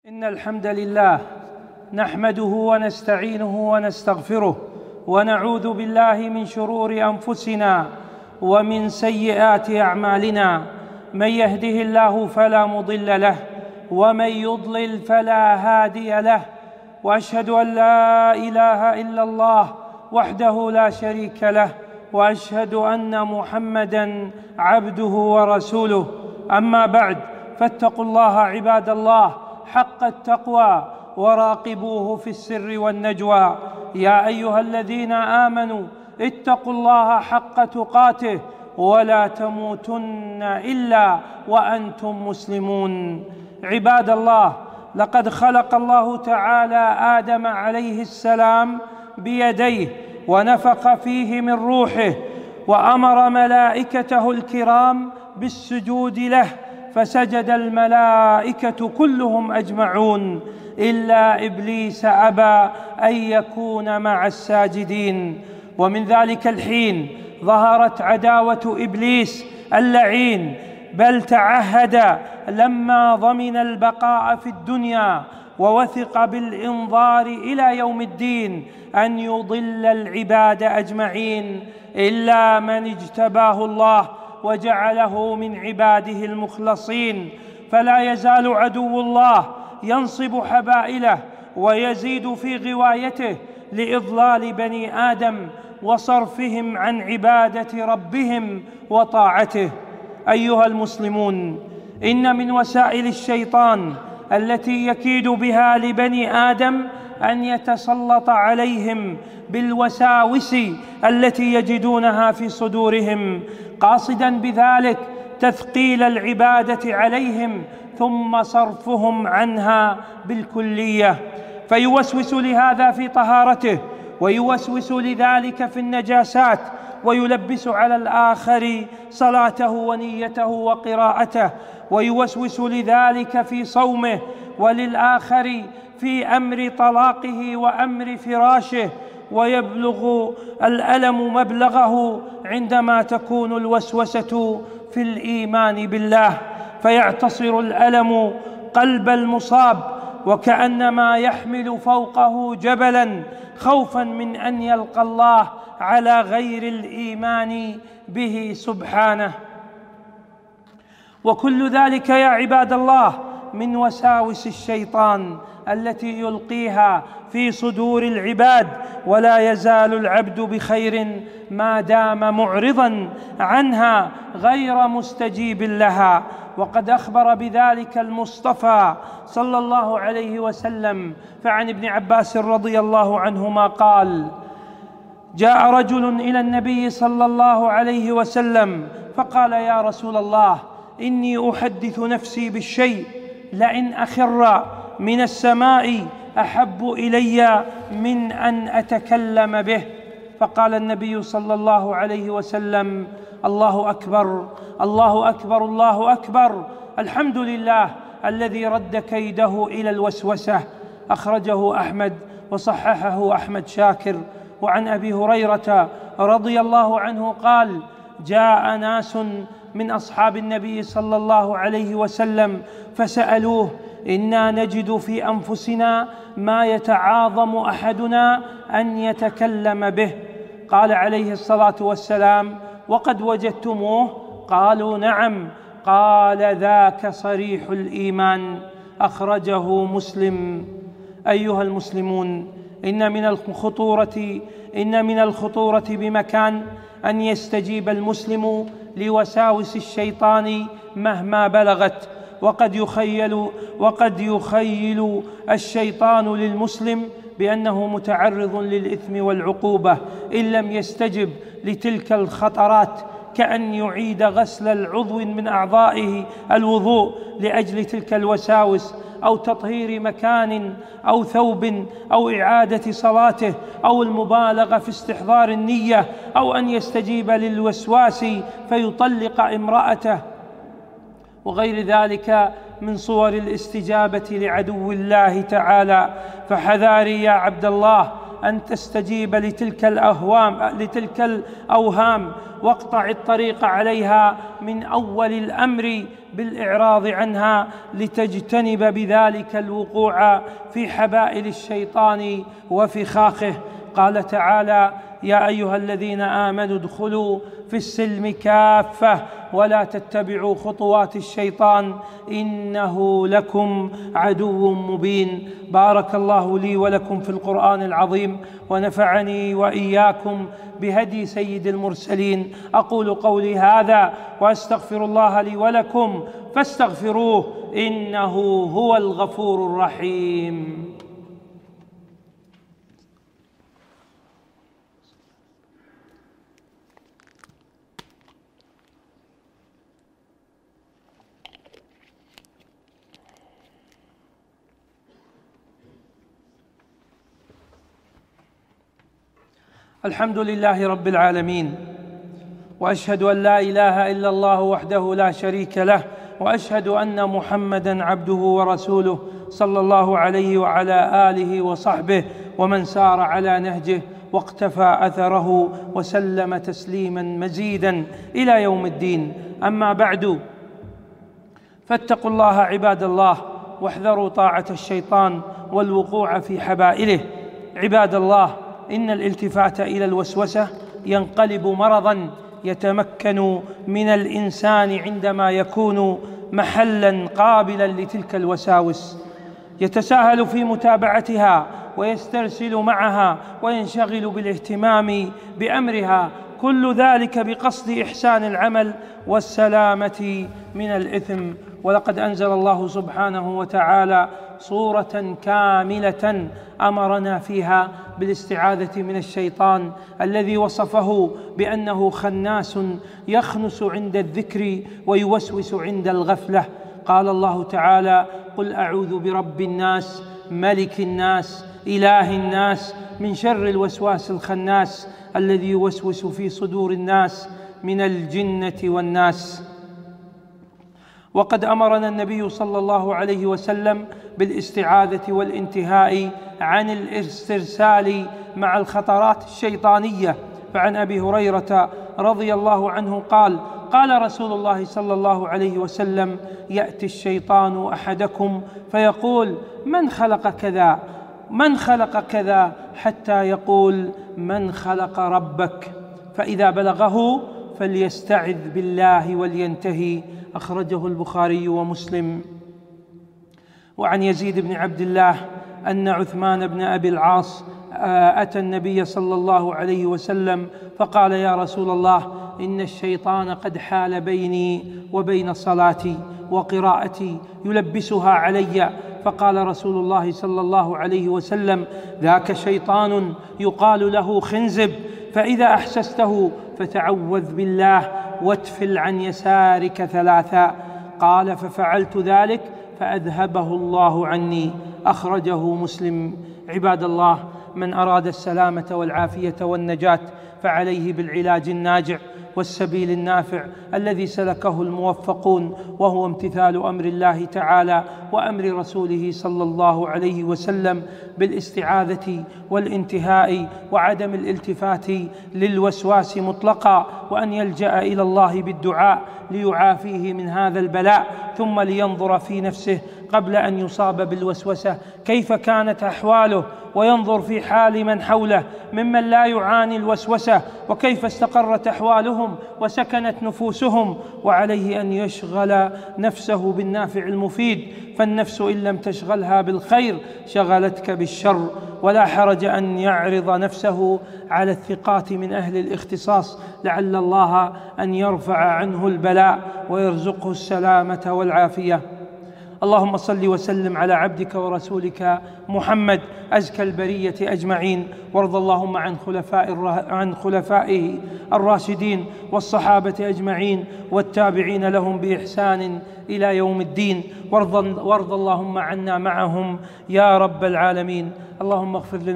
إن الحمد لله نحمده ونستعينه ونستغفره ونعوذ بالله من شرور أنفسنا ومن سيئات أعمالنا. من يهده الله فلا مضل له ومن يضلل فلا هادي له، وأشهد أن لا إله إلا الله وحده لا شريك له، وأشهد أن محمدًا عبده ورسوله. أما بعد، فاتقوا الله عباد الله حق التقوى وراقبوه في السر والنجوى. يا أيها الذين آمنوا اتقوا الله حق تقاته ولا تموتن إلا وأنتم مسلمون. عباد الله، لقد خلق الله تعالى آدم عليه السلام بيديه ونفخ فيه من روحه، وأمر ملائكته الكرام بالسجود له، فسجد الملائكة كلهم أجمعون إلا إبليس أبى أن يكون مع الساجدين. ومن ذلك الحين ظهرت عداوة إبليس اللعين، بل تعهد لما ضمن البقاء في الدنيا ووثق بالإنظار إلى يوم الدين أن يضل العباد أجمعين إلا من اجتباه الله وجعله من عباده المخلصين. فلا يزال عدو الله ينصب حبائله ويزيد في غوايته لإضلال بني آدم وصرفهم عن عبادة ربهم وطاعته. أيها المسلمون، إن من وسائل الشيطان التي يكيد بها لبني آدم أن يتسلط عليهم بالوساوس التي يجدونها في صدورهم، قاصداً بذلك تثقيل العبادة عليهم ثم صرفهم عنها بالكلية، فيوسوس لهذا في طهارته، ويوسوس لذلك في النجاسات، ويلبس على الآخر صلاته ونيته وقراءته، ويوسوس لذلك في صومه، وللآخر في أمر طلاقه وأمر فراشه، ويبلغ الألم مبلغه عندما تكون الوسوسة في الإيمان بالله، فيعتصر الألم قلب المصاب وكأنما يحمل فوقه جبلاً خوفاً من أن يلقى الله على غير الإيمان به سبحانه. وكل ذلك يا عباد الله من وساوس الشيطان التي يلقيها في صدور العباد، ولا يزال العبد بخير ما دام معرضاً عنها غير مستجيب لها. وقد أخبر بذلك المصطفى صلى الله عليه وسلم، فعن ابن عباس رضي الله عنهما قال: جاء رجل إلى النبي صلى الله عليه وسلم فقال: يا رسول الله، إني أحدث نفسي بالشيء لئن أخر من السماء أحب إلي من أن أتكلم به. فقال النبي صلى الله عليه وسلم: الله أكبر، الله أكبر، الله أكبر، الحمد لله الذي رد كيده إلى الوسوسة. أخرجه أحمد وصححه أحمد شاكر. وعن أبي هريرة رضي الله عنه قال: جاء ناس من أصحاب النبي صلى الله عليه وسلم فسألوه: إنا نجد في أنفسنا ما يتعاظم أحدنا أن يتكلم به. قال عليه الصلاة والسلام: وقد وجدتموه؟ قالوا: نعم. قال: ذاك صريح الإيمان. أخرجه مسلم. أيها المسلمون، إن من الخطورة بمكان أن يستجيب المسلم لوساوس الشيطان مهما بلغت، وقد يخيل الشيطان للمسلم بأنه متعرض للإثم والعقوبة إن لم يستجب لتلك الخطرات، كأن يعيد غسل العضو من أعضائه الوضوء لأجل تلك الوساوس، أو تطهير مكان أو ثوب، أو إعادة صلاته، أو المبالغة في استحضار النية، أو أن يستجيب للوسواس فيطلق امرأته، وغير ذلك من صور الاستجابة لعدو الله تعالى. فحذاري يا عبد الله أن تستجيب لتلك الأوهام واقطع الطريق عليها من أول الأمر بالإعراض عنها، لتجتنب بذلك الوقوع في حبائل الشيطان وفخاخه. قال تعالى: يا أيها الذين آمنوا ادخلوا في السلم كافة ولا تتبعوا خطوات الشيطان إنه لكم عدو مبين. بارك الله لي ولكم في القرآن العظيم، ونفعني وإياكم بهدي سيد المرسلين. أقول قولي هذا وأستغفر الله لي ولكم فاستغفروه إنه هو الغفور الرحيم. الحمد لله رب العالمين، وأشهد أن لا إله إلا الله وحده لا شريك له، وأشهد أن محمدًا عبده ورسوله صلى الله عليه وعلى آله وصحبه ومن سار على نهجه واقتفى أثره وسلم تسليمًا مزيدًا إلى يوم الدين. أما بعد، فاتقوا الله عباد الله، واحذروا طاعة الشيطان والوقوع في حبائله. عباد الله، إن الالتفات إلى الوسوسة ينقلب مرضاً يتمكن من الإنسان عندما يكون محلاً قابلاً لتلك الوساوس، يتساهل في متابعتها ويسترسل معها وينشغل بالاهتمام بأمرها، كل ذلك بقصد إحسان العمل والسلامة من الإثم. ولقد أنزل الله سبحانه وتعالى صورة كاملة أمرنا فيها بالاستعاذة من الشيطان الذي وصفه بأنه خناس يخنس عند الذكر ويوسوس عند الغفلة. قال الله تعالى: قل أعوذ برب الناس ملك الناس إله الناس من شر الوسواس الخناس الذي يوسوس في صدور الناس من الجنة والناس. وقد أمرنا النبي صلى الله عليه وسلم بالاستعاذة والانتهاء عن الاسترسال مع الخطرات الشيطانية. فعن أبي هريرة رضي الله عنه قال: قال رسول الله صلى الله عليه وسلم: يأتي الشيطان أحدكم فيقول: من خلق كذا من خلق كذا، حتى يقول: من خلق ربك؟ فإذا بلغه فليستعذ بالله ولينتهي. أخرجه البخاري ومسلم. وعن يزيد بن عبد الله أن عثمان بن أبي العاص أتى النبي صلى الله عليه وسلم فقال: يا رسول الله، إن الشيطان قد حال بيني وبين صلاتي وقراءتي يلبسها علي. فقال رسول الله صلى الله عليه وسلم: ذاك شيطان يقال له خنزب، فإذا أحسسته فتعوذ بالله واتفل عن يسارك ثلاثا. قال: ففعلت ذلك فأذهبه الله عني. أخرجه مسلم. عباد الله، من أراد السلامة والعافية والنجاة فعليه بالعلاج الناجع والسبيل النافع الذي سلكه الموفقون، وهو امتثال أمر الله تعالى وأمر رسوله صلى الله عليه وسلم بالاستعاذة والانتهاء وعدم الالتفات للوسواس مطلقا، وأن يلجأ إلى الله بالدعاء ليعافيه من هذا البلاء، ثم لينظر في نفسه قبل أن يصاب بالوسوسة كيف كانت أحواله، وينظر في حال من حوله ممن لا يعاني الوسوسة وكيف استقرت أحوالهم وسكنت نفوسهم. وعليه أن يشغل نفسه بالنافع المفيد، فالنفس إن لم تشغلها بالخير شغلتك بالشر. ولا حرج أن يعرض نفسه على الثقات من أهل الاختصاص لعل الله أن يرفع عنه البلاء ويرزقه السلامة والعافية. اللهم صل وسلم على عبدك ورسولك محمد أزكى البرية أجمعين، وارض اللهم عن خلفائه الراشدين والصحابة أجمعين والتابعين لهم بإحسان إلى يوم الدين، وارض اللهم عنا معهم يا رب العالمين. اللهم اغفر